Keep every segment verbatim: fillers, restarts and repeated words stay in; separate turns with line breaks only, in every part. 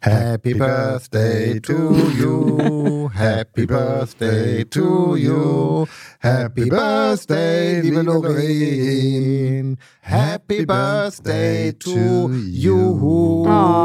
Happy Birthday to you, Happy Birthday to you, Happy Birthday, liebe Lorraine, Happy Birthday to you.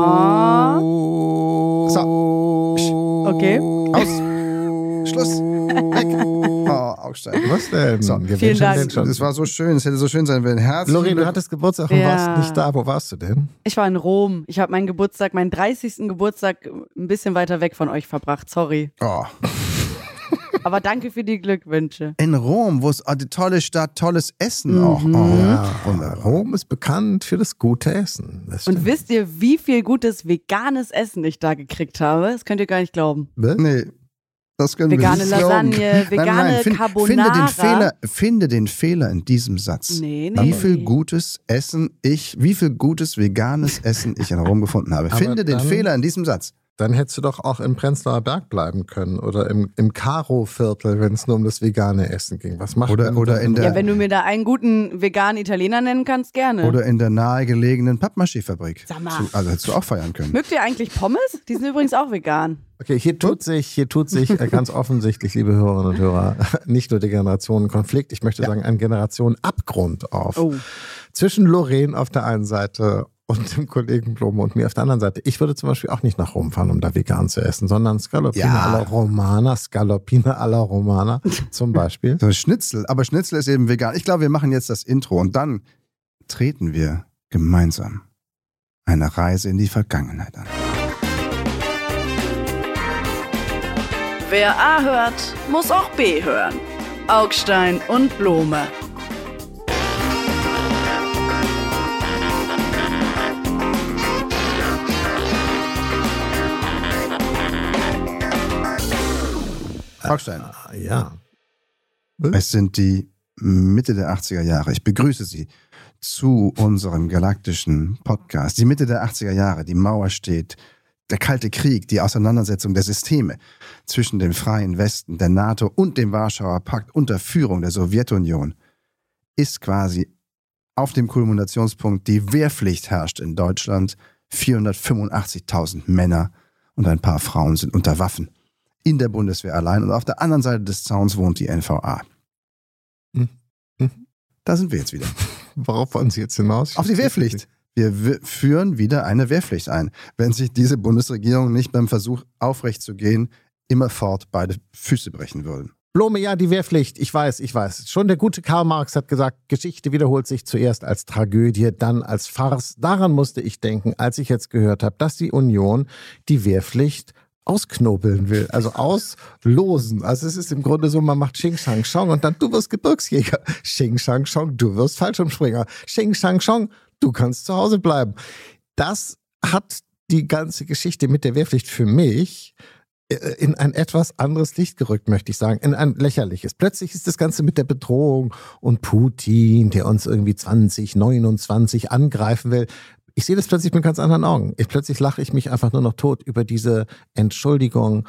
Oh.
So.
Okay.
Aus. Schluss. Weg. Oh, Augstein.
Was denn?
So,
vielen Dank.
Es war so schön, es hätte so schön sein können. Herzlich
Lorraine, du hattest Geburtstag und
Ja.
warst nicht da. Wo warst du denn?
Ich war in Rom. Ich habe meinen Geburtstag, meinen dreißigsten Geburtstag ein bisschen weiter weg von euch verbracht. Sorry.
Oh.
Aber danke für die Glückwünsche.
In Rom, wo es oh, die tolle Stadt, tolles Essen
Mhm.
auch. Oh,
Ja, und
wunderbar.
Rom ist bekannt für das gute Essen. Das
Und
stimmt.
wisst ihr, wie viel gutes veganes Essen ich da gekriegt habe? Das könnt ihr gar nicht glauben.
Nee, das können
Vegane
wir nicht glauben.
Lasagne, vegane
nein, nein, find,
Carbonara.
Finde den, Fehler, finde den Fehler in diesem Satz.
Nee, nee.
Wie viel gutes Essen ich, wie viel gutes veganes Essen ich in Rom gefunden habe.
Aber
Finde den
dann-
Fehler in diesem Satz.
Dann hättest du doch auch im Prenzlauer Berg bleiben können oder im, im Karo-Viertel, wenn es nur um das vegane Essen ging. Was macht
Oder-
man
oder
dann
in der-
Ja, wenn du mir da einen guten veganen Italiener nennen kannst, gerne.
Oder in der nahegelegenen Pappmaché-Fabrik.
Sag mal.
Also hättest du auch feiern können.
Mögt ihr eigentlich Pommes? Die sind übrigens auch vegan.
Okay, hier tut sich, hier tut sich äh, ganz offensichtlich, liebe Hörerinnen und Hörer, nicht nur der Generationenkonflikt, ich möchte sagen, ein Generationenabgrund auf.
Oh.
Zwischen Lorraine auf der einen Seite und dem Kollegen Blome und mir auf der anderen Seite. Ich würde zum Beispiel auch nicht nach Rom fahren, um da vegan zu essen, sondern Scaloppina
Ja.
alla Romana, Scaloppina alla Romana zum Beispiel.
So Schnitzel, aber Schnitzel ist eben vegan. Ich glaube, wir machen jetzt das Intro und dann treten wir gemeinsam eine Reise in die Vergangenheit an.
Wer A hört, muss auch B hören. Augstein und Blome.
Augstein,
Ja.
es sind die Mitte der achtziger Jahre. Ich begrüße Sie zu unserem galaktischen Podcast. Die Mitte der achtziger Jahre, die Mauer steht, der Kalte Krieg, die Auseinandersetzung der Systeme zwischen dem freien Westen, der NATO und dem Warschauer Pakt unter Führung der Sowjetunion ist quasi auf dem Kulminationspunkt. Die Wehrpflicht herrscht in Deutschland. vierhundertfünfundachtzigtausend Männer und ein paar Frauen sind unter Waffen in der Bundeswehr allein. Und auf der anderen Seite des Zauns wohnt die N V A.
Mhm. Mhm.
Da sind wir jetzt wieder.
Worauf wollen Sie jetzt hinaus?
Auf die Wehrpflicht. Wir w- führen wieder eine Wehrpflicht ein, wenn sich diese Bundesregierung nicht beim Versuch aufrechtzugehen immerfort beide Füße brechen würden.
Blome, ja, die Wehrpflicht. Ich weiß, ich weiß. Schon der gute Karl Marx hat gesagt, Geschichte wiederholt sich zuerst als Tragödie, dann als Farce. Daran musste ich denken, als ich jetzt gehört habe, dass die Union die Wehrpflicht ausknobeln will, also auslosen. Also es ist im Grunde so, man macht Xing Shang Chong und dann du wirst Gebirgsjäger. Xing Shang Chong, du wirst Fallschirmspringer. Xing Shang Chong, du kannst zu Hause bleiben. Das hat die ganze Geschichte mit der Wehrpflicht für mich in ein etwas anderes Licht gerückt, möchte ich sagen, in ein lächerliches. Plötzlich ist das Ganze mit der Bedrohung und Putin, der uns irgendwie zwanzig neunundzwanzig angreifen will. Ich sehe das plötzlich mit ganz anderen Augen. Ich, plötzlich lache ich mich einfach nur noch tot über diese Entschuldigung.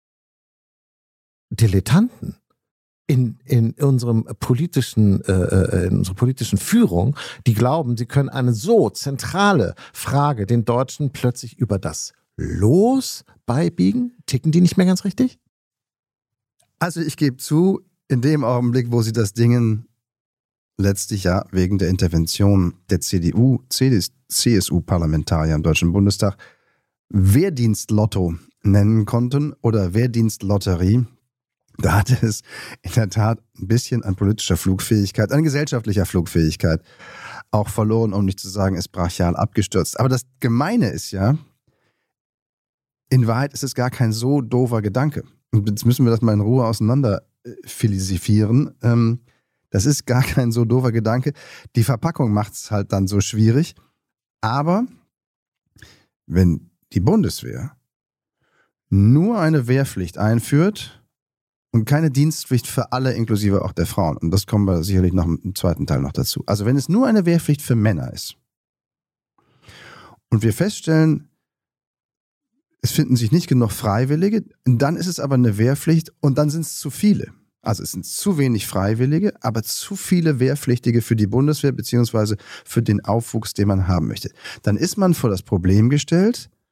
Dilettanten in, in unserem politischen, äh, in unserer politischen Führung, die glauben, sie können eine so zentrale Frage den Deutschen plötzlich über das Los beibiegen? Ticken die nicht mehr ganz richtig?
Also ich gebe zu, in dem Augenblick, wo sie das Ding letztlich ja wegen der Intervention der C D U, C S U-Parlamentarier im Deutschen Bundestag Wehrdienstlotto nennen konnten oder Wehrdienstlotterie, da hatte es in der Tat ein bisschen an politischer Flugfähigkeit, an gesellschaftlicher Flugfähigkeit auch verloren, um nicht zu sagen, ist brachial abgestürzt. Aber das Gemeine ist ja, in Wahrheit ist es gar kein so doofer Gedanke. Und jetzt müssen wir das mal in Ruhe auseinander philosophieren. Ähm, das ist gar kein so doofer Gedanke. Die Verpackung macht es halt dann so schwierig. Aber wenn die Bundeswehr nur eine Wehrpflicht einführt und keine Dienstpflicht für alle, inklusive auch der Frauen, und das kommen wir sicherlich noch im zweiten Teil noch dazu. Also wenn es nur eine Wehrpflicht für Männer ist und wir feststellen, es finden sich nicht genug Freiwillige, dann ist es aber eine Wehrpflicht und dann sind es zu viele. Also es sind zu wenig Freiwillige, aber zu viele Wehrpflichtige für die Bundeswehr beziehungsweise für den Aufwuchs, den man haben möchte. Dann ist man vor das Problem gestellt,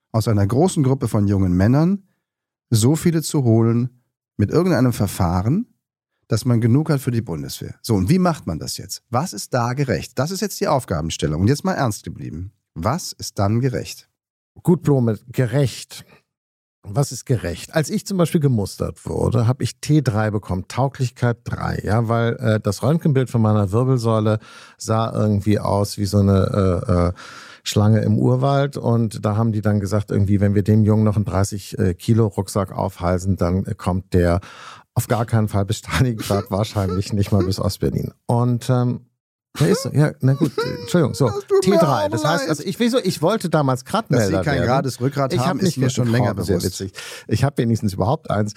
aus einer großen Gruppe von jungen Männern so viele zu holen mit irgendeinem Verfahren, dass man genug hat für die Bundeswehr. So, und wie macht man das jetzt? Was ist da gerecht? Das ist jetzt die Aufgabenstellung. Und jetzt mal ernst geblieben. Was ist dann gerecht?
Gut, Blome, gerecht. Was ist gerecht? Als ich zum Beispiel gemustert wurde, habe ich T drei bekommen, Tauglichkeit drei, ja, weil äh, das Röntgenbild von meiner Wirbelsäule sah irgendwie aus wie so eine äh, äh, Schlange im Urwald und da haben die dann gesagt, irgendwie, wenn wir dem Jungen noch einen dreißig Kilo Rucksack aufhalsen, dann äh, kommt der auf gar keinen Fall bis Stalingrad, wahrscheinlich nicht mal bis Ostberlin. Und ähm, ja, ist so. Ja, na gut, Entschuldigung, so, T drei, das heißt, also ich, wieso, ich wollte damals Gradmelder werden.
Dass Sie kein gerades Rückgrat
ich
haben,
hab
ist mir schon länger bewusst.
Sehr witzig. Ich habe wenigstens überhaupt eins.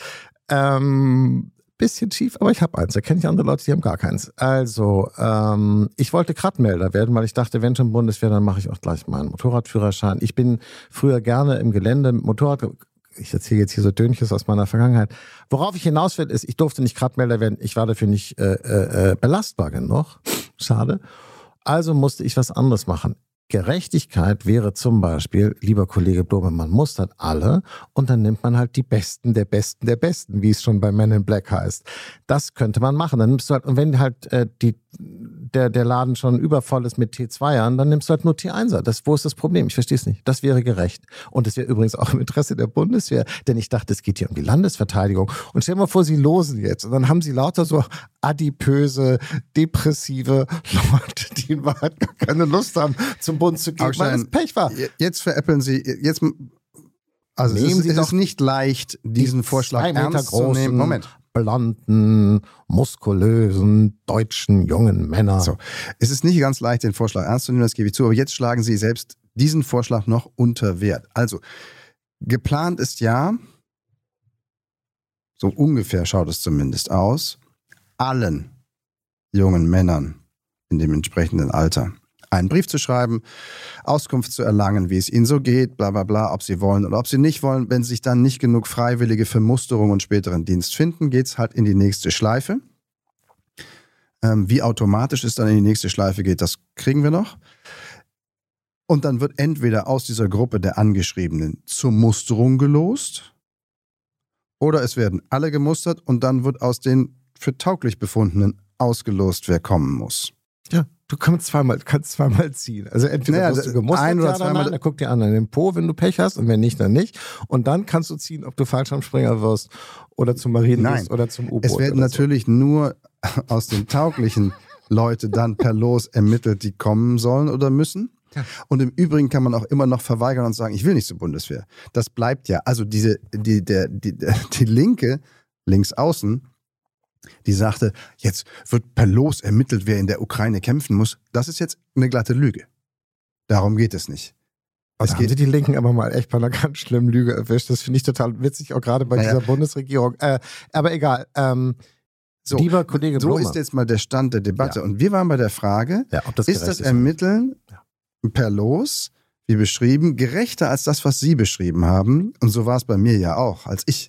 Ähm, bisschen schief, aber ich habe eins. Da kenne ich andere Leute, die haben gar keins. Also, ähm, ich wollte Gradmelder werden, weil ich dachte, wenn schon Bundeswehr, dann mache ich auch gleich meinen Motorradführerschein. Ich bin früher gerne im Gelände mit Motorrad. Ich erzähle jetzt hier so Dönches aus meiner Vergangenheit. Worauf ich hinaus will, ist, ich durfte nicht Gradmelder werden. Ich war dafür nicht äh, äh, belastbar genug. Schade. Also musste ich was anderes machen. Gerechtigkeit wäre zum Beispiel, lieber Kollege Blome, man mustert alle und dann nimmt man halt die Besten der Besten der Besten, wie es schon bei Men in Black heißt. Das könnte man machen. Dann nimmst du halt, und wenn halt äh, die, der, der Laden schon übervoll ist mit T zweiern, dann nimmst du halt nur T einser. Das, wo ist das Problem? Ich verstehe es nicht. Das wäre gerecht. Und es wäre übrigens auch im Interesse der Bundeswehr, denn ich dachte, es geht hier um die Landesverteidigung. Und stell dir mal vor, sie losen jetzt und dann haben sie lauter so adipöse, depressive Leute, die in Wahrheit gar keine Lust haben, zum Bund zu gehen, weil es Pech war.
Jetzt veräppeln Sie, jetzt, also
Nehmen
es ist,
Sie
es
doch
ist nicht leicht, diesen
die
Vorschlag
zwei Meter
ernst zu
großen,
nehmen. Moment.
blonden, muskulösen, deutschen, jungen Männer.
So. Es ist nicht ganz leicht, den Vorschlag ernst zu nehmen, das gebe ich zu, aber jetzt schlagen Sie selbst diesen Vorschlag noch unter Wert. Also, geplant ist ja, so ungefähr schaut es zumindest aus, allen jungen Männern in dem entsprechenden Alter einen Brief zu schreiben, Auskunft zu erlangen, wie es ihnen so geht, bla bla bla, ob sie wollen oder ob sie nicht wollen. Wenn sich dann nicht genug Freiwillige für Musterung und späteren Dienst finden, geht es halt in die nächste Schleife. Ähm, wie automatisch es dann in die nächste Schleife geht, das kriegen wir noch. Und dann wird entweder aus dieser Gruppe der Angeschriebenen zur Musterung gelost oder es werden alle gemustert und dann wird aus den für tauglich befundenen ausgelost, wer kommen muss.
Ja, du kannst zweimal, kannst zweimal ziehen. Also entweder
naja,
wirst du gemustert,
ein oder
ja,
zweimal,
dann guck dir an den Po, wenn du Pech hast und wenn nicht, dann nicht. Und dann kannst du ziehen, ob du Fallschirmspringer wirst oder zum Marinepost oder zum U-Boot.
Es werden natürlich so. Nur aus den tauglichen Leute dann per Los ermittelt, die kommen sollen oder müssen. Ja. Und im Übrigen kann man auch immer noch verweigern und sagen, ich will nicht zur Bundeswehr. Das bleibt ja. Also diese, die, der, die, die Linke, links außen, die sagte, jetzt wird per Los ermittelt, wer in der Ukraine kämpfen muss. Das ist jetzt eine glatte Lüge. Darum geht es nicht.
Es haben Sie die Linken aber mal echt bei einer ganz schlimmen Lüge erwischt. Das finde ich total witzig, auch gerade bei naja. dieser Bundesregierung. Äh, aber egal. Ähm, so, lieber Kollege
so
Blome.
ist jetzt mal der Stand der Debatte. Ja. Und wir waren bei der Frage,
ja, ob das
ist das Ermitteln ja. per Los, wie beschrieben, gerechter als das, was Sie beschrieben haben? Und so war es bei mir ja auch, als ich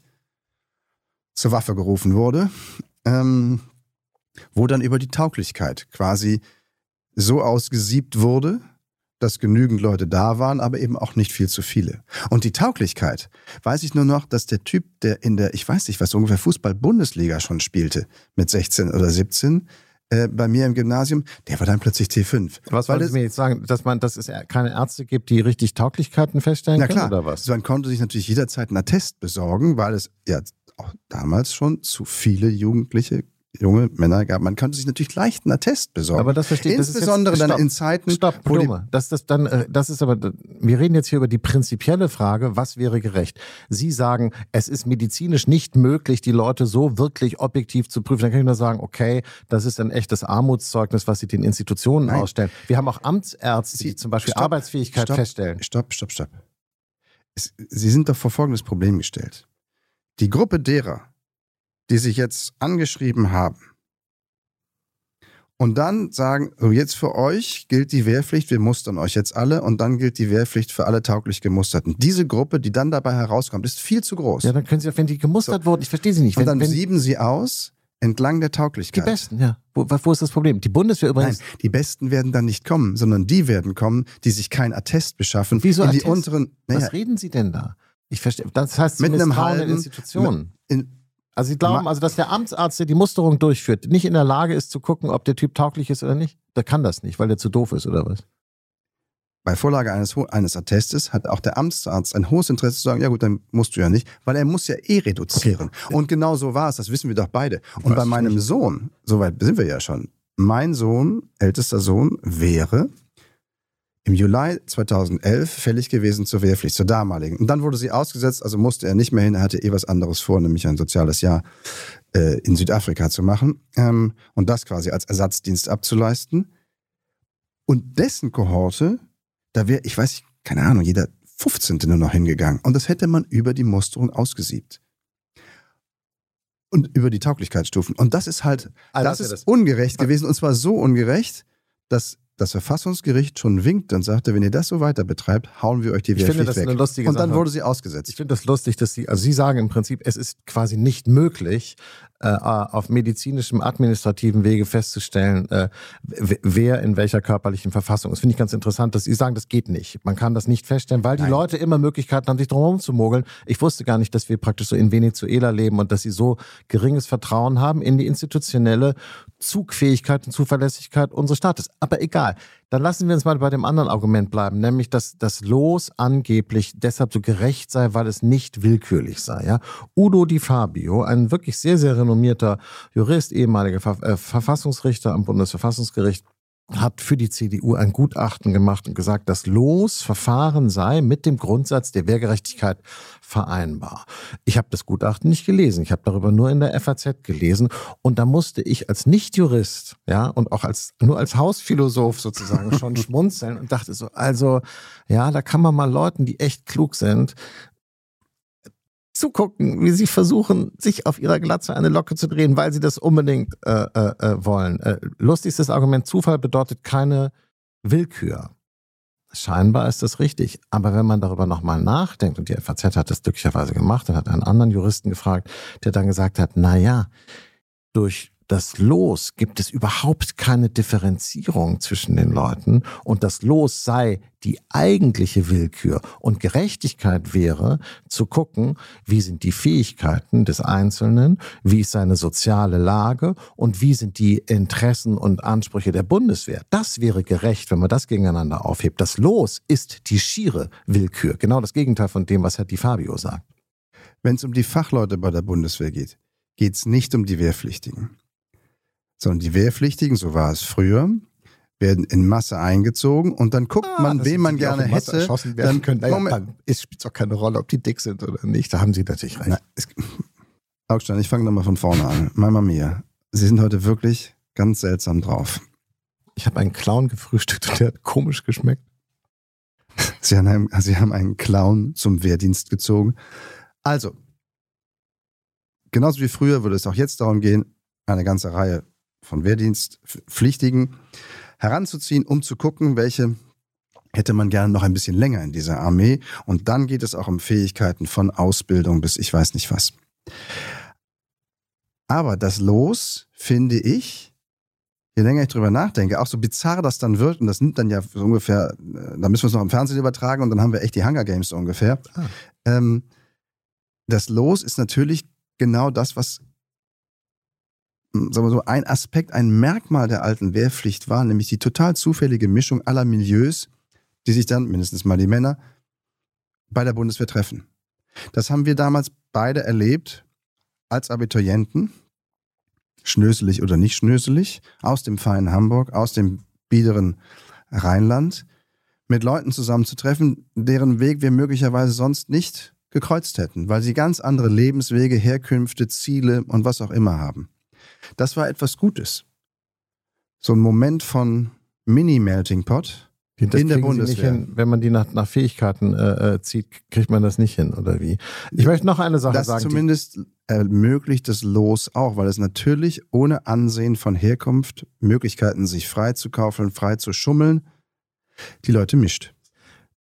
zur Waffe gerufen wurde. Ähm, wo dann über die Tauglichkeit quasi so ausgesiebt wurde, dass genügend Leute da waren, aber eben auch nicht viel zu viele. Und die Tauglichkeit, weiß ich nur noch, dass der Typ, der in der, ich weiß nicht was, ungefähr Fußball-Bundesliga schon spielte, mit sechzehn oder siebzehn, äh, bei mir im Gymnasium, der war dann plötzlich T fünf.
Was wollen Sie mir jetzt sagen, dass man, dass es keine Ärzte gibt, die richtig Tauglichkeiten feststellen
na
können,
klar,
oder was?
So, man konnte sich natürlich jederzeit einen Attest besorgen, weil es ja auch damals schon zu viele Jugendliche, junge Männer gab. Man konnte sich natürlich leicht einen Attest besorgen.
Aber das verstehe ich.
Insbesondere
das ist jetzt,
dann in Zeiten,
Stopp,
wo die,
das, das, dann, das ist aber, wir reden jetzt hier über die prinzipielle Frage, was wäre gerecht? Sie sagen, es ist medizinisch nicht möglich, die Leute so wirklich objektiv zu prüfen. Dann kann ich nur sagen, okay, das ist ein echtes Armutszeugnis, was Sie den Institutionen Nein. ausstellen. Wir haben auch Amtsärzte, Sie, die zum Beispiel stopp, Arbeitsfähigkeit
stopp,
feststellen.
Stopp, stopp, stopp. Es, Sie sind doch vor folgendes Problem gestellt. Die Gruppe derer, die sich jetzt angeschrieben haben und dann sagen, so jetzt für euch gilt die Wehrpflicht, wir mustern euch jetzt alle und dann gilt die Wehrpflicht für alle tauglich Gemusterten. Diese Gruppe, die dann dabei herauskommt, ist viel zu groß.
Ja, dann können Sie, wenn die gemustert so. wurden, ich verstehe Sie nicht.
Wenn, und dann
wenn,
sieben Sie aus, entlang der
Die
Tauglichkeit.
Besten, ja. Wo, wo ist das Problem? Die Bundeswehr übrigens.
Nein, die Besten werden dann nicht kommen, sondern die werden kommen, die sich kein Attest beschaffen.
Wieso
in
Attest?
die unteren. Naja,
Was reden Sie denn da? Ich verstehe. Das heißt, Sie
mit einem
misstrauen den
halben
Institutionen.
In,
Also Sie glauben also, dass der Amtsarzt, der die Musterung durchführt, nicht in der Lage ist zu gucken, ob der Typ tauglich ist oder nicht? Der kann das nicht, weil der zu doof ist oder was?
Bei Vorlage eines, eines Attestes hat auch der Amtsarzt ein hohes Interesse zu sagen, ja gut, dann musst du ja nicht, weil er muss ja eh reduzieren. Okay. Und genau so war es, das wissen wir doch beide. Und was bei meinem nicht. Sohn, soweit sind wir ja schon, mein Sohn, ältester Sohn, wäre im Juli zweitausendelf fällig gewesen zur Wehrpflicht, zur damaligen. Und dann wurde sie ausgesetzt, also musste er nicht mehr hin, er hatte eh was anderes vor, nämlich ein soziales Jahr äh, in Südafrika zu machen ähm, und das quasi als Ersatzdienst abzuleisten. Und dessen Kohorte, da wäre, ich weiß, keine Ahnung, jeder fünfzehnte nur noch hingegangen. Und das hätte man über die Musterung ausgesiebt. Und über die Tauglichkeitsstufen. Und das ist halt, also das ist das ungerecht gewesen. Und zwar so ungerecht, dass das Verfassungsgericht schon winkt und sagte, wenn ihr das so weiter betreibt, hauen wir euch die Wehrpflicht weg. Ich finde das eine lustige Sache. Und dann wurde sie ausgesetzt.
Ich finde das lustig, dass Sie, also Sie sagen im Prinzip, es ist quasi nicht möglich, äh, auf medizinischem, administrativen Wege festzustellen, äh, wer in welcher körperlichen Verfassung ist. Finde ich ganz interessant, dass Sie sagen, das geht nicht. Man kann das nicht feststellen, weil die Nein. Leute immer Möglichkeiten haben, sich drumherum zu mogeln. Ich wusste gar nicht, dass wir praktisch so in Venezuela leben und dass sie so geringes Vertrauen haben in die institutionelle Zugfähigkeit und Zuverlässigkeit unseres Staates. Aber egal. Dann lassen wir uns mal bei dem anderen Argument bleiben, nämlich, dass das Los angeblich deshalb so gerecht sei, weil es nicht willkürlich sei. Ja? Udo Di Fabio, ein wirklich sehr, sehr renommierter Jurist, ehemaliger Ver- äh, Verfassungsrichter am Bundesverfassungsgericht, hat für die C D U ein Gutachten gemacht und gesagt, das Losverfahren sei mit dem Grundsatz der Wehrgerechtigkeit vereinbar. Ich habe das Gutachten nicht gelesen, ich habe darüber nur in der F A Z gelesen und da musste ich als Nicht-Jurist, ja, und auch als nur als Hausphilosoph sozusagen schon schmunzeln und dachte so, also, ja, da kann man mal Leuten, die echt klug sind, zugucken, wie sie versuchen, sich auf ihrer Glatze eine Locke zu drehen, weil sie das unbedingt äh, äh, wollen. Äh, lustigstes Argument, Zufall bedeutet keine Willkür. Scheinbar ist das richtig. Aber wenn man darüber nochmal nachdenkt, und die F A Z hat das glücklicherweise gemacht und hat einen anderen Juristen gefragt, der dann gesagt hat, na ja, durch das Los gibt es überhaupt keine Differenzierung zwischen den Leuten und das Los sei die eigentliche Willkür und Gerechtigkeit wäre zu gucken, wie sind die Fähigkeiten des Einzelnen, wie ist seine soziale Lage und wie sind die Interessen und Ansprüche der Bundeswehr. Das wäre gerecht, wenn man das gegeneinander aufhebt. Das Los ist die schiere Willkür, genau das Gegenteil von dem, was Herr Di Fabio sagt.
Wenn es um die Fachleute bei der Bundeswehr geht, geht es nicht um die Wehrpflichtigen. Sondern die Wehrpflichtigen, so war es früher, werden in Masse eingezogen und dann guckt ah, man, wen man gerne hätte.
Erschossen werden können. Naja, dann spielt es auch keine Rolle, ob die dick sind oder nicht. Da haben Sie natürlich recht. Na, es,
Augstein, ich fange nochmal von vorne an. Mama mia, Sie sind heute wirklich ganz seltsam drauf.
Ich habe einen Clown gefrühstückt und der hat komisch geschmeckt.
Sie haben, einen, Sie haben einen Clown zum Wehrdienst gezogen. Also, genauso wie früher würde es auch jetzt darum gehen, eine ganze Reihe von Wehrdienstpflichtigen heranzuziehen, um zu gucken, welche hätte man gerne noch ein bisschen länger in dieser Armee. Und dann geht es auch um Fähigkeiten von Ausbildung bis ich weiß nicht was. Aber das Los, finde ich, je länger ich drüber nachdenke, auch so bizarr das dann wird, und das nimmt dann ja so ungefähr, da müssen wir es noch im Fernsehen übertragen und dann haben wir echt die Hunger Games so ungefähr. Ah. Ähm, das Los ist natürlich genau das, was sagen wir so, ein Aspekt, ein Merkmal der alten Wehrpflicht war, nämlich die total zufällige Mischung aller Milieus, die sich dann, mindestens mal die Männer, bei der Bundeswehr treffen. Das haben wir damals beide erlebt als Abiturienten, schnöselig oder nicht schnöselig, aus dem feinen Hamburg, aus dem biederen Rheinland, mit Leuten zusammenzutreffen, deren Weg wir möglicherweise sonst nicht gekreuzt hätten, weil sie ganz andere Lebenswege, Herkünfte, Ziele und was auch immer haben. Das war etwas Gutes. So ein Moment von Mini-Melting-Pot in der Bundeswehr.
Hin, wenn man die nach, nach Fähigkeiten äh, zieht, kriegt man das nicht hin, oder wie? Ich möchte noch eine Sache
das
sagen.
Das zumindest ermöglicht das Los auch, weil es natürlich ohne Ansehen von Herkunft, Möglichkeiten, sich frei zu kaufen, frei zu schummeln, die Leute mischt.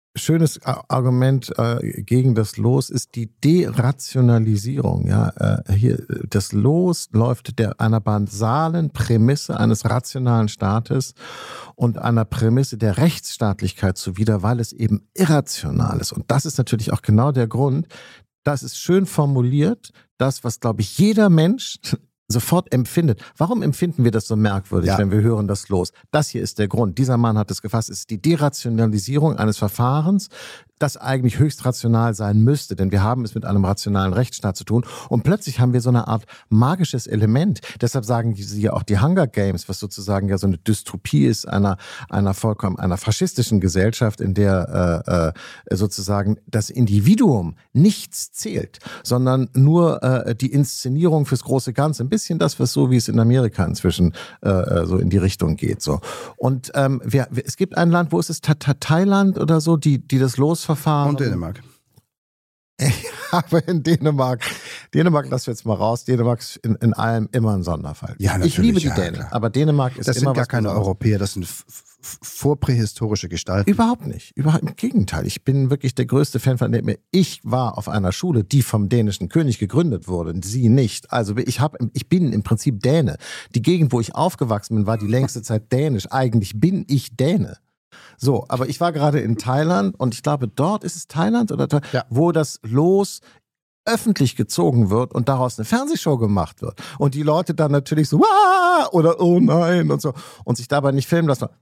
schönes Argument äh, gegen das Los ist die Derationalisierung. Ja, äh, hier das Los läuft der einer basalen Prämisse eines rationalen Staates und einer Prämisse der Rechtsstaatlichkeit zuwider, weil es eben irrational ist. Und das ist natürlich auch genau der Grund. Das ist schön formuliert. Das, was glaube ich jeder Mensch sofort empfindet. Warum empfinden wir das so merkwürdig, ja. wenn wir hören das Los? Das hier ist der Grund. Dieser Mann hat es gefasst. Es ist die Derationalisierung eines Verfahrens, das eigentlich höchst rational sein müsste, denn wir haben es mit einem rationalen Rechtsstaat zu tun. Und plötzlich haben wir so eine Art magisches Element. Deshalb sagen sie ja auch die Hunger Games, was sozusagen ja so eine Dystopie ist einer einer vollkommen einer faschistischen Gesellschaft, in der äh, sozusagen das Individuum nichts zählt, sondern nur äh, die Inszenierung fürs große Ganze. Ein bisschen das, was so wie es in Amerika inzwischen äh, so in die Richtung geht. So. Und ähm, wir, es gibt ein Land, wo ist es Thailand oder so, die die das Losverfahren
und Dänemark.
Aber in Dänemark, Dänemark lassen wir jetzt mal raus, Dänemark ist in, in allem immer ein Sonderfall.
Ja,
ich liebe die
ja,
Dänen,
klar.
aber Dänemark ist
das
immer
sind gar
was
keine
Besonderes.
Europäer, das sind f- f- vorprähistorische Gestalten.
Überhaupt nicht, überhaupt im Gegenteil. Ich bin wirklich der größte Fan von Dänemark. Ich war auf einer Schule, die vom dänischen König gegründet wurde, sie nicht. Also ich, hab, ich bin im Prinzip Däne. Die Gegend, wo ich aufgewachsen bin, war die längste Zeit dänisch. Eigentlich bin ich Däne. So, aber ich war gerade in Thailand und ich glaube, dort ist es Thailand oder Tha-
Ja.
wo das Los öffentlich gezogen wird und daraus eine Fernsehshow gemacht wird. Und die Leute dann natürlich so, Wah! Oder oh nein und so und sich dabei nicht filmen lassen.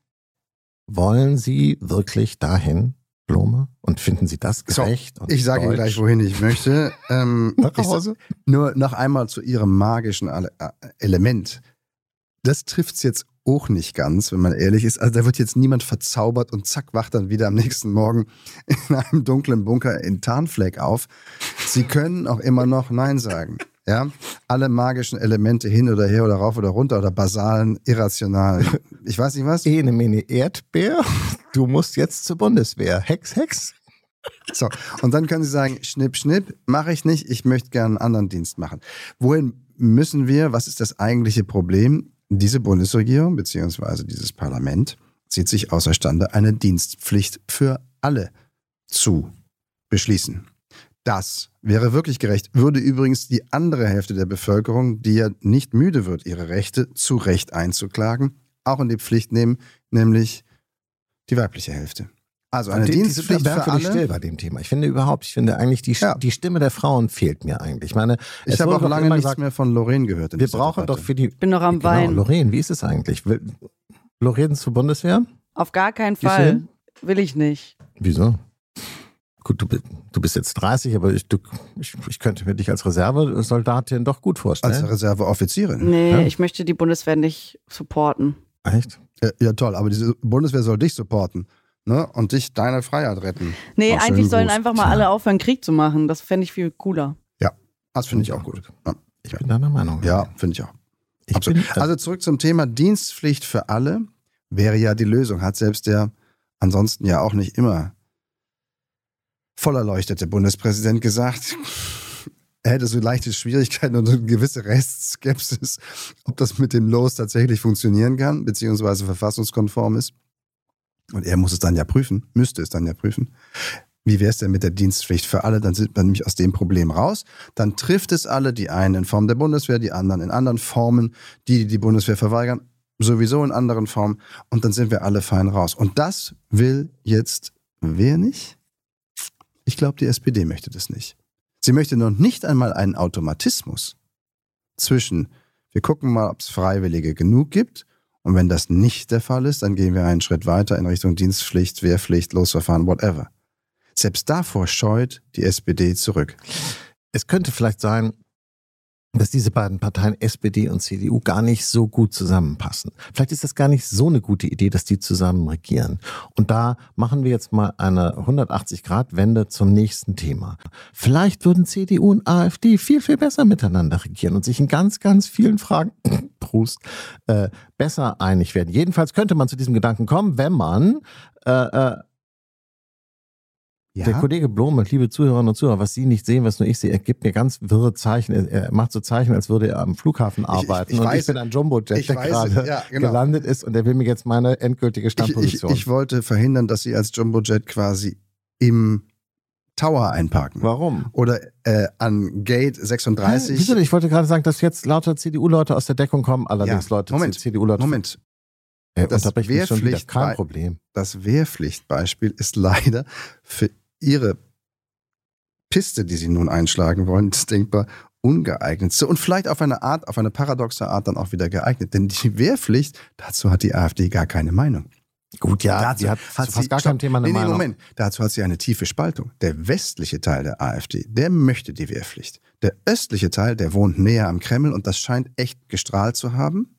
Wollen Sie wirklich dahin, Blome? Und finden Sie das gerecht?
So,
und
ich sage Ihnen
deutsch?
gleich, wohin ich möchte. Ähm,
Nach
ich
Hause?
sag, nur noch einmal zu Ihrem magischen Ale- äh, Element. Das trifft es jetzt auch nicht ganz, wenn man ehrlich ist. Also da wird jetzt niemand verzaubert und zack, wacht dann wieder am nächsten Morgen in einem dunklen Bunker in Tarnfleck auf. Sie können auch immer noch Nein sagen. Ja? Alle magischen Elemente hin oder her oder rauf oder runter oder basalen, irrationalen, ich weiß nicht was.
Ene, mene, Erdbeer, du musst jetzt zur Bundeswehr. Hex, Hex.
So, und dann können Sie sagen, schnipp, schnipp, mache ich nicht, ich möchte gerne einen anderen Dienst machen. Wohin müssen wir, was ist das eigentliche Problem? Diese Bundesregierung bzw. dieses Parlament sieht sich außerstande, eine Dienstpflicht für alle zu beschließen. Das wäre wirklich gerecht, würde übrigens die andere Hälfte der Bevölkerung, die ja nicht müde wird, ihre Rechte zu Recht einzuklagen, auch in die Pflicht nehmen, nämlich die weibliche Hälfte. Also eine
die,
Dienstpflicht
die
für alle.
still bei dem Thema. Ich finde überhaupt, ich finde eigentlich die,
Ja.
die Stimme der Frauen fehlt mir eigentlich. Ich meine,
Ich
es
habe
wurde
auch
doch
lange
immer
nichts
gesagt,
mehr von Lorraine gehört. in
wir
dieser
brauchen
Debatte.
doch für die.
Ich bin noch am
Genau,
Weinen.
Lorraine, wie ist es eigentlich? Will Lorraine zur Bundeswehr?
Auf gar keinen
Gehst du
Fall.
hin?
Will ich nicht.
Wieso? Gut, du, bi- du bist jetzt dreißig, aber ich, du, ich, ich könnte mir dich als Reservesoldatin doch gut vorstellen.
Als Reserveoffizierin.
Nee,
Ja.
ich möchte die Bundeswehr nicht supporten.
Echt?
Ja, ja, toll, aber diese Bundeswehr soll dich supporten, ne? Und dich deine Freiheit retten.
Nee,
Auch
eigentlich
schönen
sollen
Gruß.
einfach mal alle aufhören, Krieg zu machen. Das fände ich viel cooler.
Ja, das finde ich auch gut. Ja,
Ich bin deiner Meinung.
ja finde ich auch.
ich
Absolut.
bin,
Also zurück zum Thema Dienstpflicht für alle wäre ja die Lösung. Hat selbst der ansonsten ja auch nicht immer vollerleuchtete Bundespräsident gesagt. Er hätte so leichte Schwierigkeiten und eine gewisse Restskepsis, ob das mit dem Los tatsächlich funktionieren kann, beziehungsweise verfassungskonform ist. Und er muss es dann ja prüfen, müsste es dann ja prüfen. Wie wäre es denn mit der Dienstpflicht für alle? Dann sind wir nämlich aus dem Problem raus. Dann trifft es alle, die einen in Form der Bundeswehr, die anderen in anderen Formen, die, die die Bundeswehr verweigern, sowieso in anderen Formen. Und dann sind wir alle fein raus. Und das will jetzt wer nicht? Ich glaube, die S P D möchte das nicht. Sie möchte noch nicht einmal einen Automatismus zwischen, wir gucken mal, ob es Freiwillige genug gibt. Und wenn das nicht der Fall ist, dann gehen wir einen Schritt weiter in Richtung Dienstpflicht, Wehrpflicht, Losverfahren, whatever. Selbst davor scheut die S P D zurück.
es könnte vielleicht sein, dass diese beiden Parteien S P D und C D U gar nicht so gut zusammenpassen. Vielleicht ist das gar nicht so eine gute Idee, dass die zusammen regieren. Und da machen wir jetzt mal eine hundertachtzig-Grad-Wende zum nächsten Thema. Vielleicht würden C D U und AfD viel, viel besser miteinander regieren und sich in ganz, ganz vielen Fragen, Prost, äh, besser einig werden. Jedenfalls könnte man zu diesem Gedanken kommen, wenn man äh, äh,
Ja?
Der Kollege Blome, liebe Zuhörerinnen und Zuhörer, was Sie nicht sehen, was nur ich sehe, er gibt mir ganz wirre Zeichen. Er, er macht so Zeichen, als würde er am Flughafen arbeiten.
ich, ich
und
weiß,
ich bin ein Jumbojet,
ich
der
weiß,
gerade
ja, genau.
gelandet ist und er will mir jetzt meine endgültige
Ich, ich,
Standposition.
ich wollte verhindern, dass Sie als Jumbojet quasi im Tower einparken.
Warum?
Oder äh, an Gate sechsunddreißig.
Hä? Wieso denn? Ich wollte gerade sagen, dass jetzt lauter C D U-Leute aus der Deckung kommen, allerdings
Ja,
Leute,
Moment,
C D U-Leute.
Moment.
Äh,
Das
unterbricht mich schon wieder.
Wehrpflicht-
Kein Problem.
Das Wehrpflichtbeispiel ist leider für Ihre Piste, die Sie nun einschlagen wollen, das denkbar ungeeignetste und vielleicht auf eine Art, auf eine paradoxe Art dann auch wieder geeignet. Denn die Wehrpflicht, dazu hat die AfD gar keine Meinung.
Gut, ja,
Dazu
sie hat,
hat
zu fast
sie-
gar
stopp.
kein Thema eine
Nee, nee,
Meinung.
Moment. Dazu hat sie eine tiefe Spaltung. Der westliche Teil der AfD, der möchte die Wehrpflicht. Der östliche Teil, der wohnt näher am Kreml und das scheint echt gestrahlt zu haben,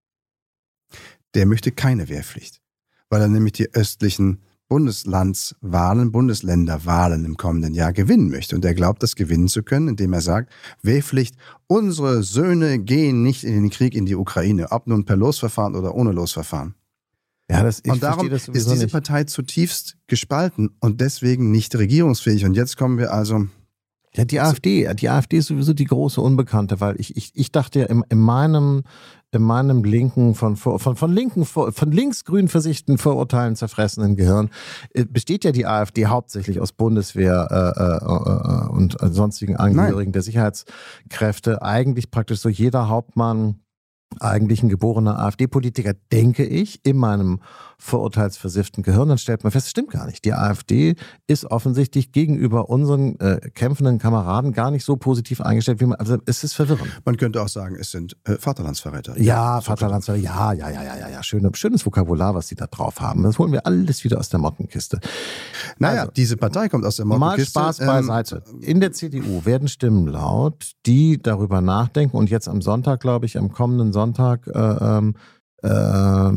der möchte keine Wehrpflicht. Weil er nämlich die östlichen Bundeslandswahlen, Bundesländerwahlen im kommenden Jahr gewinnen möchte. Und er glaubt, das gewinnen zu können, indem er sagt, Wehrpflicht, unsere Söhne gehen nicht in den Krieg in die Ukraine, ob nun per Losverfahren oder ohne Losverfahren.
Ja, das, ich
Und darum
verstehe das
ist
sowieso
diese
nicht.
Partei zutiefst gespalten und deswegen nicht regierungsfähig. Und jetzt kommen wir also...
Ja, die AfD, die AfD ist sowieso die große Unbekannte, weil ich, ich, ich dachte ja in, in meinem, in meinem linken, von, von, von linken, von linksgrün versichten Vorurteilen zerfressenen Gehirn äh, besteht ja die AfD hauptsächlich aus Bundeswehr äh, äh, äh, und sonstigen Angehörigen
Nein.
der Sicherheitskräfte. Eigentlich praktisch so jeder Hauptmann, eigentlich ein geborener AfD-Politiker, denke ich, in meinem vorurteilsversifften Gehirn, dann stellt man fest, das stimmt gar nicht. Die AfD ist offensichtlich gegenüber unseren äh, kämpfenden Kameraden gar nicht so positiv eingestellt, wie man, also es ist verwirrend.
Man könnte auch sagen, es sind äh, Vaterlandsverräter.
Ja,
so
Vaterlandsverräter, ja, ja, ja, ja, ja, ja, Schöne, schönes Vokabular, was die da drauf haben. Das holen wir alles wieder aus der Mottenkiste.
Naja,
Also,
diese Partei kommt aus der
Mal
Mottenkiste.
Spaß
ähm,
beiseite. In der C D U werden Stimmen laut, die darüber nachdenken und jetzt am Sonntag, glaube ich, am kommenden Sonntag äh, ähm, äh,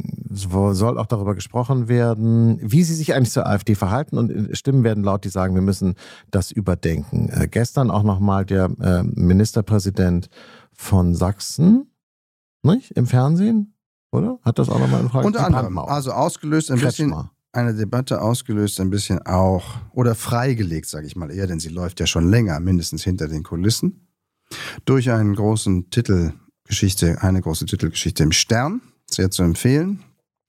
soll auch darüber gesprochen werden, wie sie sich eigentlich zur AfD verhalten und Stimmen werden laut, die sagen, wir müssen das überdenken. Äh, gestern auch nochmal der äh, Ministerpräsident von Sachsen, nicht? Im Fernsehen, oder? Hat das auch nochmal in Frage?
Unter
Die
anderem,
Brandmauer.
also ausgelöst ein bisschen,
Kretschmer.
eine Debatte ausgelöst ein bisschen auch, oder freigelegt, sage ich mal eher, denn sie läuft ja schon länger, mindestens hinter den Kulissen, durch einen großen Titelgeschichte, eine große Titelgeschichte im Stern, sehr zu empfehlen,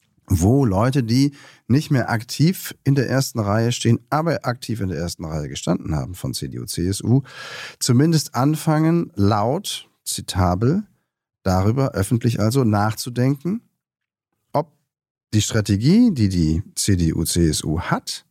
wo Leute, die nicht mehr aktiv in der ersten Reihe stehen, aber aktiv in der ersten Reihe gestanden haben von C D U, C S U, zumindest anfangen, laut, zitabel, darüber öffentlich also nachzudenken, ob die Strategie, die die C D U, C S U hat,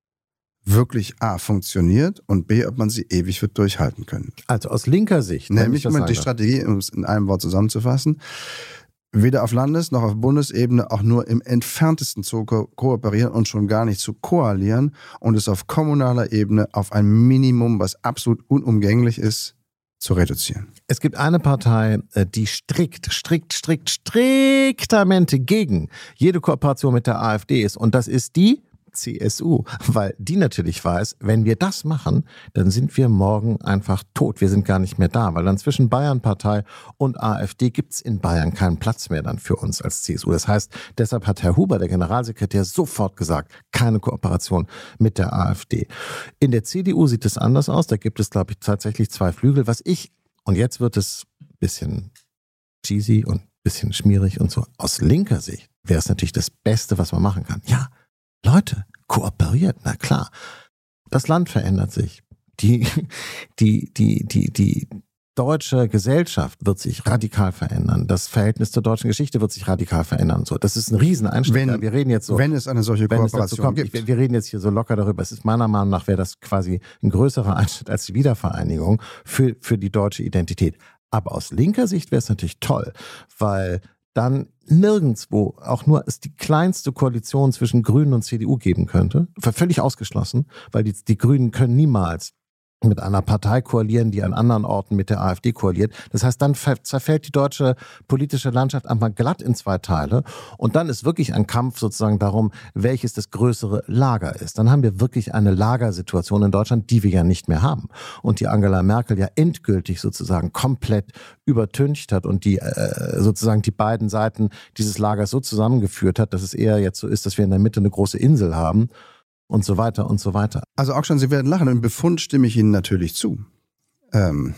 wirklich A, funktioniert und B, ob man sie ewig wird durchhalten können.
Also aus linker Sicht. wenn ich
Nämlich
das
mal die
sage.
Strategie, um es in einem Wort zusammenzufassen, weder auf Landes- noch auf Bundesebene auch nur im entferntesten zu ko- kooperieren und schon gar nicht zu koalieren und es auf kommunaler Ebene auf ein Minimum, was absolut unumgänglich ist, zu reduzieren.
Es gibt eine Partei, äh, die strikt, strikt, strikt, striktamente gegen jede Kooperation mit der AfD ist. Und das ist die C S U, weil die natürlich weiß, wenn wir das machen, dann sind wir morgen einfach tot. Wir sind gar nicht mehr da, weil dann zwischen Bayernpartei und AfD gibt es in Bayern keinen Platz mehr dann für uns als C S U. Das heißt, deshalb hat Herr Huber, der Generalsekretär, sofort gesagt, keine Kooperation mit der AfD. In der C D U sieht es anders aus. Da gibt es, glaube ich, tatsächlich zwei Flügel. Was ich, und jetzt wird es ein bisschen cheesy und ein bisschen schmierig und so, aus linker Sicht wäre es natürlich das Beste, was man machen kann. Ja, Leute, kooperiert, na klar. Das Land verändert sich. Die, die, die, die, die deutsche Gesellschaft wird sich radikal verändern. Das Verhältnis zur deutschen Geschichte wird sich radikal verändern. So, das ist ein Rieseneinschnitt.
Wenn-
Wir reden jetzt so.
Wenn es eine solche
Wenn es dazu
Kooperation
kommt,
gibt.
ich, wir reden jetzt hier so locker darüber. Es ist meiner Meinung nach, wäre das quasi ein größerer Einschnitt als die Wiedervereinigung für, für die deutsche Identität. Aber aus linker Sicht wäre es natürlich toll, weil dann nirgendwo auch nur es die kleinste Koalition zwischen Grünen und C D U geben könnte. Völlig ausgeschlossen, weil die, die Grünen können niemals mit einer Partei koalieren, die an anderen Orten mit der AfD koaliert. Das heißt, dann zerfällt die deutsche politische Landschaft einfach glatt in zwei Teile und dann ist wirklich ein Kampf sozusagen darum, welches das größere Lager ist. Dann haben wir wirklich eine Lagersituation in Deutschland, die wir ja nicht mehr haben und die Angela Merkel ja endgültig sozusagen komplett übertüncht hat und die äh, sozusagen die beiden Seiten dieses Lagers so zusammengeführt hat, dass es eher jetzt so ist, dass wir in der Mitte eine große Insel haben. Und so weiter und so weiter.
Also auch schon, Sie werden lachen. Im Befund stimme ich Ihnen natürlich zu. Ähm,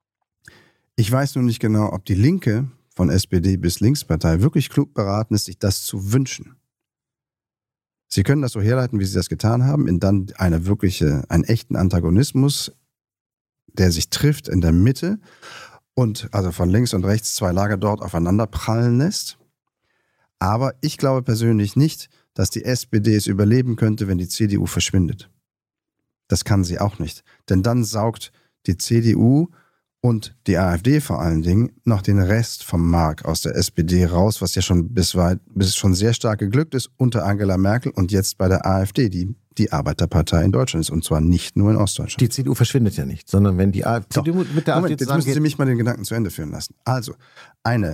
ich weiß nur nicht genau, ob die Linke von S P D bis Linkspartei wirklich klug beraten ist, sich das zu wünschen. Sie können das so herleiten, wie Sie das getan haben, in dann eine wirkliche, einen echten Antagonismus, der sich trifft in der Mitte und also von links und rechts zwei Lager dort aufeinander prallen lässt. Aber ich glaube persönlich nicht, dass die S P D es überleben könnte, wenn die C D U verschwindet. Das kann sie auch nicht. Denn dann saugt die C D U und die AfD vor allen Dingen noch den Rest vom Mark aus der S P D raus, was ja schon bis weit, bis schon sehr stark geglückt ist unter Angela Merkel und jetzt bei der AfD, die die Arbeiterpartei in Deutschland ist und zwar nicht nur in Ostdeutschland.
Die C D U verschwindet ja nicht, sondern wenn die AfD
Doch.
mit der
Moment,
AfD
jetzt müssen Sie mich mal den Gedanken zu Ende führen lassen. Also, eine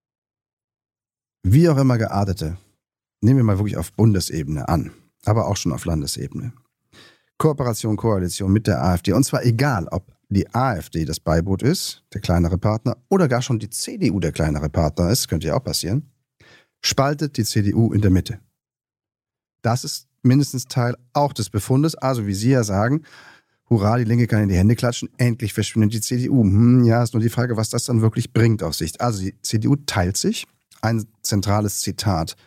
wie auch immer geartete, nehmen wir mal wirklich auf Bundesebene an, aber auch schon auf Landesebene, Kooperation, Koalition mit der AfD und zwar egal, ob die AfD das Beiboot ist, der kleinere Partner, oder gar schon die C D U der kleinere Partner ist, könnte ja auch passieren, spaltet die C D U in der Mitte. Das ist mindestens Teil auch des Befundes, also wie Sie ja sagen, hurra, die Linke kann in die Hände klatschen, endlich verschwindet die C D U. Hm, ja, ist nur die Frage, was das dann wirklich bringt auf Sicht. Also die C D U teilt sich. Ein zentrales Zitat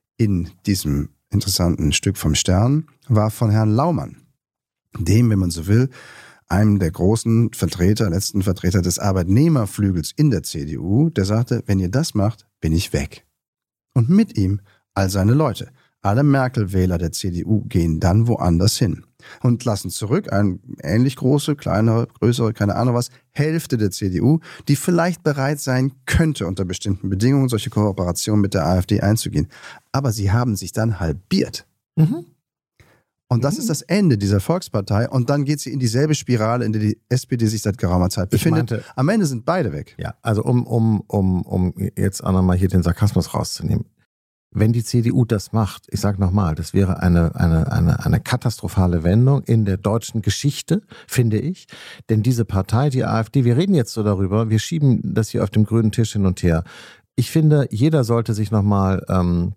in diesem interessanten Stück vom Stern war von Herrn Laumann, dem, wenn man so will, einem der großen Vertreter, letzten Vertreter des Arbeitnehmerflügels in der C D U, der sagte, wenn ihr das macht, bin ich weg. Und mit ihm all seine Leute. Alle Merkel-Wähler der C D U gehen dann woanders hin und lassen zurück eine ähnlich große, kleinere, größere, keine Ahnung was, Hälfte der C D U, die vielleicht bereit sein könnte, unter bestimmten Bedingungen solche Kooperationen mit der AfD einzugehen. Aber sie haben sich dann halbiert. Mhm. Und das mhm. ist das Ende dieser Volkspartei. Und dann geht sie in dieselbe Spirale, in der die S P D sich seit geraumer Zeit befindet. Meinte, am Ende sind beide weg.
Ja, also um, um, um, um jetzt auch nochmal hier den Sarkasmus rauszunehmen. Wenn die C D U das macht, ich sage nochmal, das wäre eine, eine, eine, eine katastrophale Wendung in der deutschen Geschichte, finde ich. Denn diese Partei, die AfD, wir reden jetzt so darüber, wir schieben das hier auf dem grünen Tisch hin und her. Ich finde, jeder sollte sich nochmal ähm,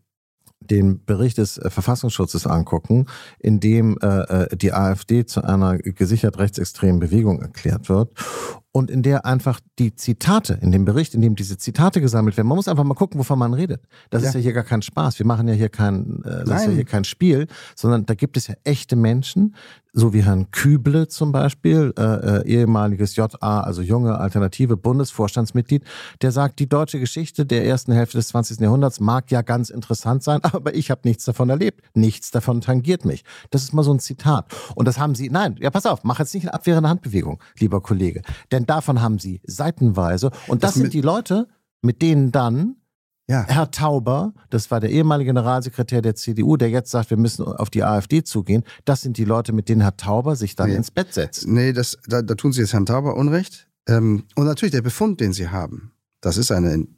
den Bericht des äh, Verfassungsschutzes angucken, in dem äh, die AfD zu einer gesichert rechtsextremen Bewegung erklärt wird. Und in der einfach die Zitate, in dem Bericht, in dem diese Zitate gesammelt werden, man muss einfach mal gucken, wovon man redet. Das ja. ist ja hier gar kein Spaß. Wir machen ja hier kein, äh, das ist ja hier kein Spiel, sondern da gibt es ja echte Menschen, so wie Herrn Küble zum Beispiel, äh, äh, ehemaliges J A, also junge Alternative Bundesvorstandsmitglied, der sagt, die deutsche Geschichte der ersten Hälfte des zwanzigsten Jahrhunderts mag ja ganz interessant sein, aber ich habe nichts davon erlebt. Nichts davon tangiert mich. Das ist mal so ein Zitat. Und das haben Sie, nein, ja pass auf, mach jetzt nicht eine abwehrende Handbewegung, lieber Kollege. Denn davon haben Sie seitenweise. Und das, das sind die Leute, mit denen dann ja. Herr Tauber, das war der ehemalige Generalsekretär der C D U, der jetzt sagt, wir müssen auf die AfD zugehen. Das sind die Leute, mit denen Herr Tauber sich dann nee. ins Bett setzt.
Nee, das, da, da tun Sie jetzt Herrn Tauber Unrecht. Ähm, und natürlich der Befund, den Sie haben, das ist eine in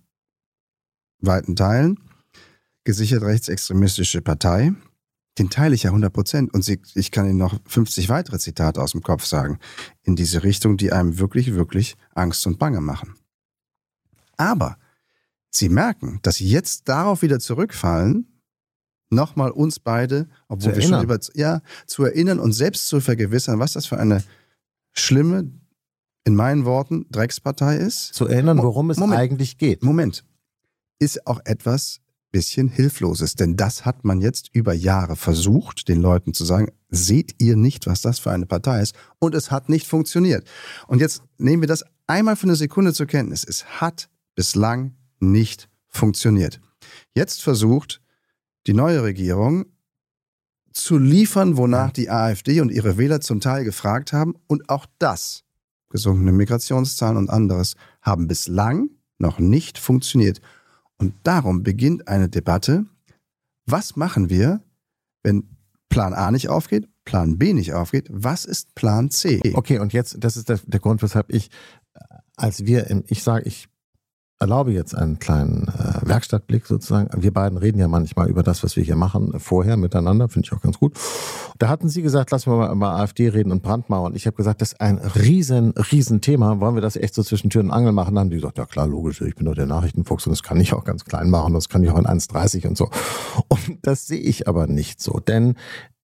weiten Teilen gesichert rechtsextremistische Partei. Den teile ich ja hundert Prozent. Und Sie, ich kann Ihnen noch fünfzig weitere Zitate aus dem Kopf sagen, in diese Richtung, die einem wirklich, wirklich Angst und Bange machen. Aber Sie merken, dass Sie jetzt darauf wieder zurückfallen, nochmal uns beide, obwohl wir schon über, ja, zu erinnern und selbst zu vergewissern, was das für eine schlimme, in meinen Worten, Dreckspartei ist.
Zu erinnern, worum es Moment, eigentlich geht.
Moment. Ist auch etwas bisschen Hilfloses, denn das hat man jetzt über Jahre versucht, den Leuten zu sagen, seht ihr nicht, was das für eine Partei ist? Und es hat nicht funktioniert. Und jetzt nehmen wir das einmal für eine Sekunde zur Kenntnis. Es hat bislang nicht funktioniert. Jetzt versucht die neue Regierung zu liefern, wonach die AfD und ihre Wähler zum Teil gefragt haben. Und auch das, gesunkene Migrationszahlen und anderes, haben bislang noch nicht funktioniert. Und darum beginnt eine Debatte, was machen wir, wenn Plan A nicht aufgeht, Plan B nicht aufgeht, was ist Plan C?
Okay, und jetzt, das ist der, der Grund, weshalb ich, als wir, im, ich sage, ich erlaube jetzt einen kleinen äh, Werkstattblick sozusagen. Wir beiden reden ja manchmal über das, was wir hier machen, vorher miteinander, finde ich auch ganz gut. Da hatten Sie gesagt, lassen wir mal über AfD reden und Brandmauern. Ich habe gesagt, das ist ein riesen, riesen Thema. Wollen wir das echt so zwischen Tür und Angel machen? Dann haben die gesagt, ja klar, logisch, ich bin doch der Nachrichtenfuchs und das kann ich auch ganz klein machen, das kann ich auch in eins dreißig und so. Und das sehe ich aber nicht so, denn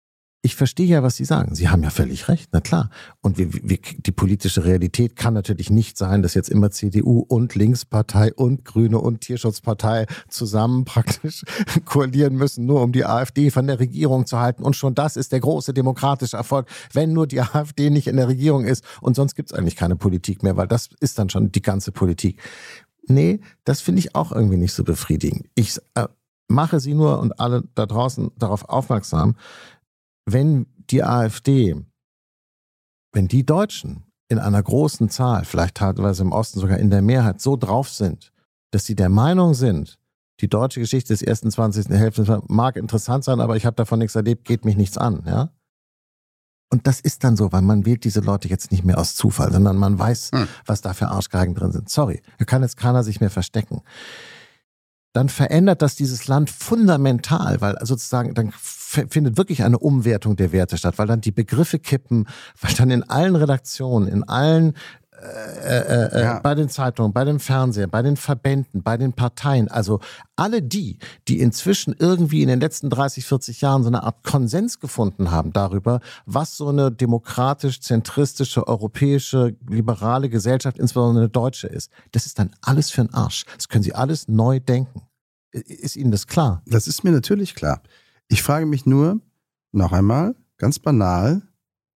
ich verstehe ja, was Sie sagen. Sie haben ja völlig recht, na klar. Und wir, wir, die politische Realität kann natürlich nicht sein, dass jetzt immer C D U und Linkspartei und Grüne und Tierschutzpartei zusammen praktisch koalieren müssen, nur um die AfD von der Regierung zu halten. Und schon das ist der große demokratische Erfolg, wenn nur die AfD nicht in der Regierung ist. Und sonst gibt es eigentlich keine Politik mehr, weil das ist dann schon die ganze Politik. Nee, das finde ich auch irgendwie nicht so befriedigend. Ich äh, mache Sie nur und alle da draußen darauf aufmerksam, wenn die AfD, wenn die Deutschen in einer großen Zahl, vielleicht teilweise im Osten sogar in der Mehrheit, so drauf sind, dass sie der Meinung sind, die deutsche Geschichte des ersten zwanzigsten Hälfte mag interessant sein, aber ich habe davon nichts erlebt, geht mich nichts an. Ja? Und das ist dann so, weil man wählt diese Leute jetzt nicht mehr aus Zufall, sondern man weiß, hm. was da für Arschgeigen drin sind. Sorry, da kann jetzt keiner sich mehr verstecken. Dann verändert das dieses Land fundamental, weil sozusagen dann f- findet wirklich eine Umwertung der Werte statt, weil dann die Begriffe kippen, weil dann in allen Redaktionen, in allen, äh, äh, ja. bei den Zeitungen, bei dem Fernseher, bei den Verbänden, bei den Parteien, also alle die, die inzwischen irgendwie in den letzten dreißig, vierzig Jahren so eine Art Konsens gefunden haben darüber, was so eine demokratisch-zentristische, europäische, liberale Gesellschaft, insbesondere eine deutsche ist. Das ist dann alles für den Arsch. Das können Sie alles neu denken. Ist Ihnen das klar?
Das ist mir natürlich klar. Ich frage mich nur, noch einmal, ganz banal,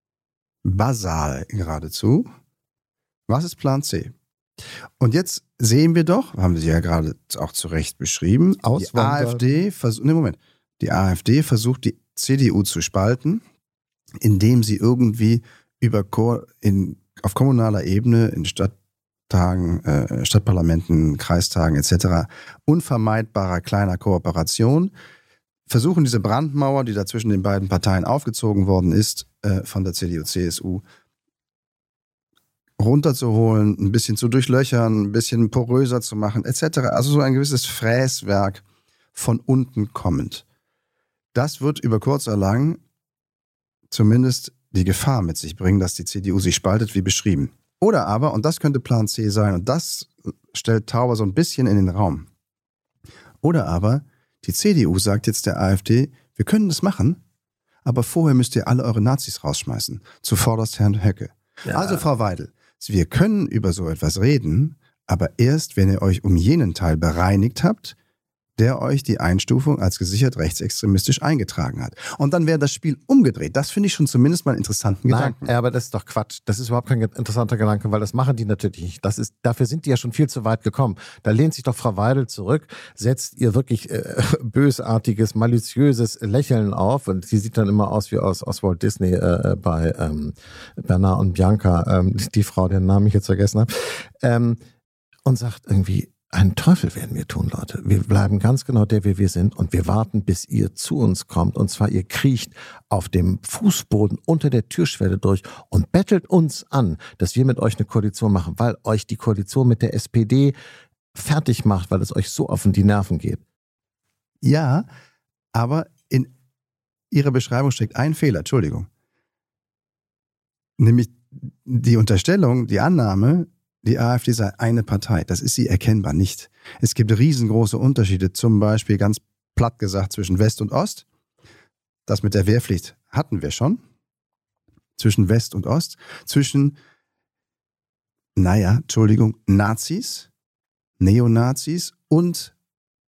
basal geradezu, was ist Plan C? Und jetzt sehen wir doch, haben Sie ja gerade auch zu Recht beschrieben, die AfD versucht, ne Moment, die AfD versucht die C D U zu spalten, indem sie irgendwie über in, auf kommunaler Ebene in Stadttagen, äh, Stadtparlamenten, Kreistagen et cetera unvermeidbarer kleiner Kooperation versuchen, diese Brandmauer, die da zwischen den beiden Parteien aufgezogen worden ist, äh, von der C D U, C S U, runterzuholen, ein bisschen zu durchlöchern, ein bisschen poröser zu machen, et cetera. Also so ein gewisses Fräswerk von unten kommend. Das wird über kurz oder lang zumindest die Gefahr mit sich bringen, dass die C D U sich spaltet, wie beschrieben. Oder aber, und das könnte Plan C sein, und das stellt Tauber so ein bisschen in den Raum. Oder aber, die C D U sagt jetzt der AfD, wir können das machen, aber vorher müsst ihr alle eure Nazis rausschmeißen. Zuvorderst Herrn Höcke. Ja. Also Frau Weidel, wir können über so etwas reden, aber erst, wenn ihr euch um jenen Teil bereinigt habt, der euch die Einstufung als gesichert rechtsextremistisch eingetragen hat. Und dann wäre das Spiel umgedreht. Das finde ich schon zumindest mal einen interessanten
Nein,
Gedanken.
aber das ist doch Quatsch. Das ist überhaupt kein interessanter Gedanke, weil das machen die natürlich nicht. Das ist, dafür sind die ja schon viel zu weit gekommen. Da lehnt sich doch Frau Weidel zurück, setzt ihr wirklich äh, bösartiges, maliziöses Lächeln auf und sie sieht dann immer aus wie aus, aus Walt Disney äh, bei ähm, Bernard und Bianca, ähm, die Frau, deren Namen ich jetzt vergessen habe, ähm, und sagt irgendwie, einen Teufel werden wir tun, Leute. Wir bleiben ganz genau der, wie wir sind und wir warten, bis ihr zu uns kommt. Und zwar, ihr kriecht auf dem Fußboden unter der Türschwelle durch und bettelt uns an, dass wir mit euch eine Koalition machen, weil euch die Koalition mit der S P D fertig macht, weil es euch so auf die Nerven geht.
Ja, aber in Ihrer Beschreibung steckt ein Fehler, Entschuldigung. Nämlich die Unterstellung, die Annahme, die AfD sei eine Partei. Das ist sie erkennbar nicht. Es gibt riesengroße Unterschiede, zum Beispiel ganz platt gesagt zwischen West und Ost. Das mit der Wehrpflicht hatten wir schon. Zwischen West und Ost. Zwischen, naja, Entschuldigung, Nazis, Neonazis und,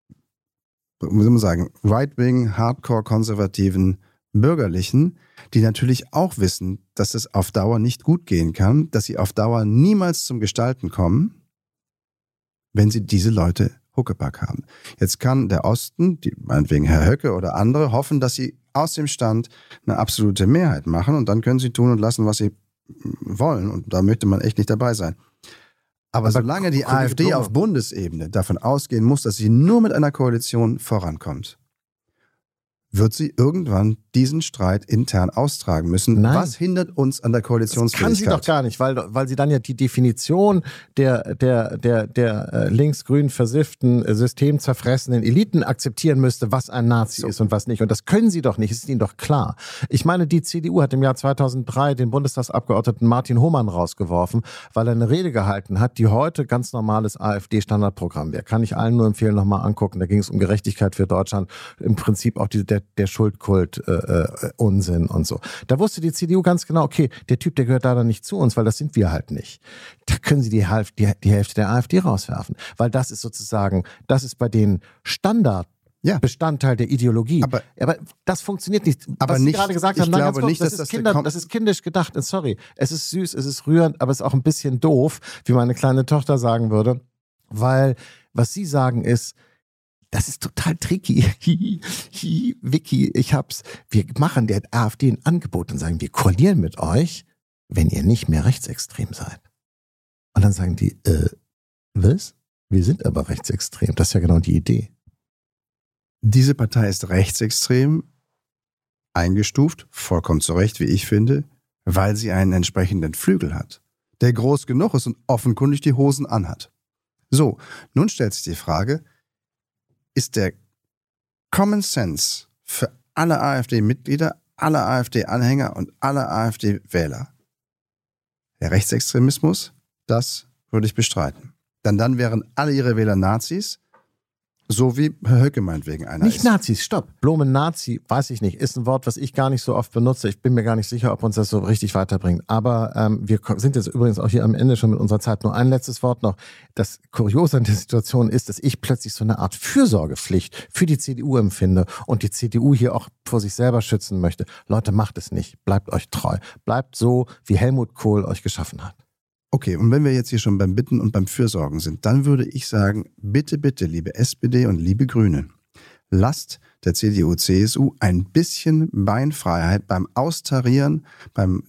wie soll man sagen, Right-Wing, Hardcore-konservativen Bürgerlichen, die natürlich auch wissen, dass es auf Dauer nicht gut gehen kann, dass sie auf Dauer niemals zum Gestalten kommen, wenn sie diese Leute Huckepack haben. Jetzt kann der Osten, die, meinetwegen Herr Höcke oder andere, hoffen, dass sie aus dem Stand eine absolute Mehrheit machen und dann können sie tun und lassen, was sie wollen und da möchte man echt nicht dabei sein. Aber, Aber solange die AfD auf Bundesebene davon ausgehen muss, dass sie nur mit einer Koalition vorankommt, wird sie irgendwann diesen Streit intern austragen müssen.
Nein.
Was hindert uns an der Koalitionsfähigkeit?
Das kann sie doch gar nicht, weil, weil sie dann ja die Definition der, der, der, der äh, linksgrün versifften, äh, systemzerfressenen Eliten akzeptieren müsste, was ein Nazi so. ist und was nicht. Und das können sie doch nicht, ist ihnen doch klar. Ich meine, die C D U hat im Jahr zweitausenddrei den Bundestagsabgeordneten Martin Hohmann rausgeworfen, weil er eine Rede gehalten hat, die heute ganz normales AfD-Standardprogramm wäre. Kann ich allen nur empfehlen, nochmal angucken. Da ging es um Gerechtigkeit für Deutschland. Im Prinzip auch die, der, der Schuldkult äh, äh, Unsinn und so. Da wusste die C D U ganz genau, okay, der Typ, der gehört da dann nicht zu uns, weil das sind wir halt nicht. Da können sie die, die, die Hälfte der AfD rauswerfen, weil das ist sozusagen, das ist bei denen Standard. Ja. Bestandteil der Ideologie. Aber, aber das funktioniert nicht.
Aber
Was
nicht,
Sie gerade gesagt
ich
haben,
glaube
kurz,
nicht,
das,
dass
ist
das,
Kinder, das ist kindisch gedacht. Sorry, es ist süß, es ist rührend, aber es ist auch ein bisschen doof, wie meine kleine Tochter sagen würde. Weil, was Sie sagen ist, das ist total tricky. Hi, hi, Vicky, ich hab's. Wir machen der AfD ein Angebot und sagen, wir koalieren mit euch, wenn ihr nicht mehr rechtsextrem seid. Und dann sagen die, äh, was? Wir sind aber rechtsextrem. Das ist ja genau die Idee.
Diese Partei ist rechtsextrem eingestuft, vollkommen zu Recht, wie ich finde, weil sie einen entsprechenden Flügel hat, der groß genug ist und offenkundig die Hosen anhat. So, nun stellt sich die Frage, ist der Common Sense für alle AfD-Mitglieder, alle AfD-Anhänger und alle AfD-Wähler der Rechtsextremismus? Das würde ich bestreiten. Denn dann wären alle ihre Wähler Nazis, so wie Herr Höcke meinetwegen einer
Nicht
ist.
Nazis, stopp. Blumen Nazi, weiß ich nicht, ist ein Wort, was ich gar nicht so oft benutze. Ich bin mir gar nicht sicher, ob uns das so richtig weiterbringt. Aber ähm, wir sind jetzt übrigens auch hier am Ende schon mit unserer Zeit. Nur ein letztes Wort noch. Das Kuriose an der Situation ist, dass ich plötzlich so eine Art Fürsorgepflicht für die C D U empfinde und die C D U hier auch vor sich selber schützen möchte. Leute, macht es nicht. Bleibt euch treu. Bleibt so, wie Helmut Kohl euch geschaffen hat.
Okay, und wenn wir jetzt hier schon beim Bitten und beim Fürsorgen sind, dann würde ich sagen, bitte, bitte, liebe S P D und liebe Grüne, lasst der C D U, C S U ein bisschen Beinfreiheit beim Austarieren, beim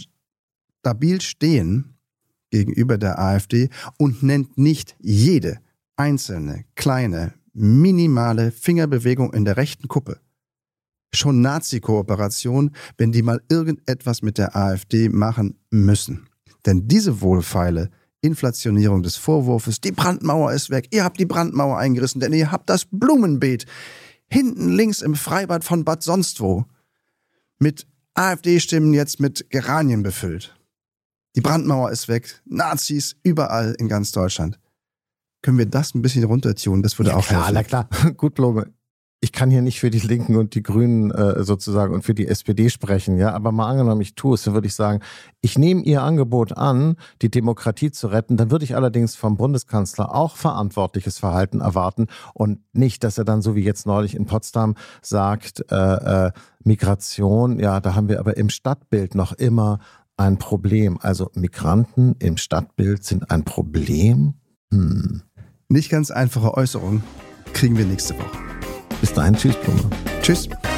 stabil Stehen gegenüber der AfD und nennt nicht jede einzelne, kleine, minimale Fingerbewegung in der rechten Kuppe schon Nazi-Kooperation, wenn die mal irgendetwas mit der AfD machen müssen. Denn diese wohlfeile Inflationierung des Vorwurfs, die Brandmauer ist weg, ihr habt die Brandmauer eingerissen, denn ihr habt das Blumenbeet hinten links im Freibad von Bad Sonstwo mit AfD-Stimmen jetzt mit Geranien befüllt. Die Brandmauer ist weg, Nazis überall in ganz Deutschland. Können wir das ein bisschen runtertun? Das würde
ja,
auch
klar,
helfen.
Na klar, gut, Blume. Ich kann hier nicht für die Linken und die Grünen äh, sozusagen und für die S P D sprechen, ja, aber mal angenommen, ich tue es, dann würde ich sagen, ich nehme Ihr Angebot an, die Demokratie zu retten, dann würde ich allerdings vom Bundeskanzler auch verantwortliches Verhalten erwarten und nicht, dass er dann so wie jetzt neulich in Potsdam sagt, äh, äh, Migration, ja, da haben wir aber im Stadtbild noch immer ein Problem. Also Migranten im Stadtbild sind ein Problem? Hm.
Nicht ganz einfache Äußerungen kriegen wir nächste Woche.
Bis dahin, tschüss, Blume.
Tschüss.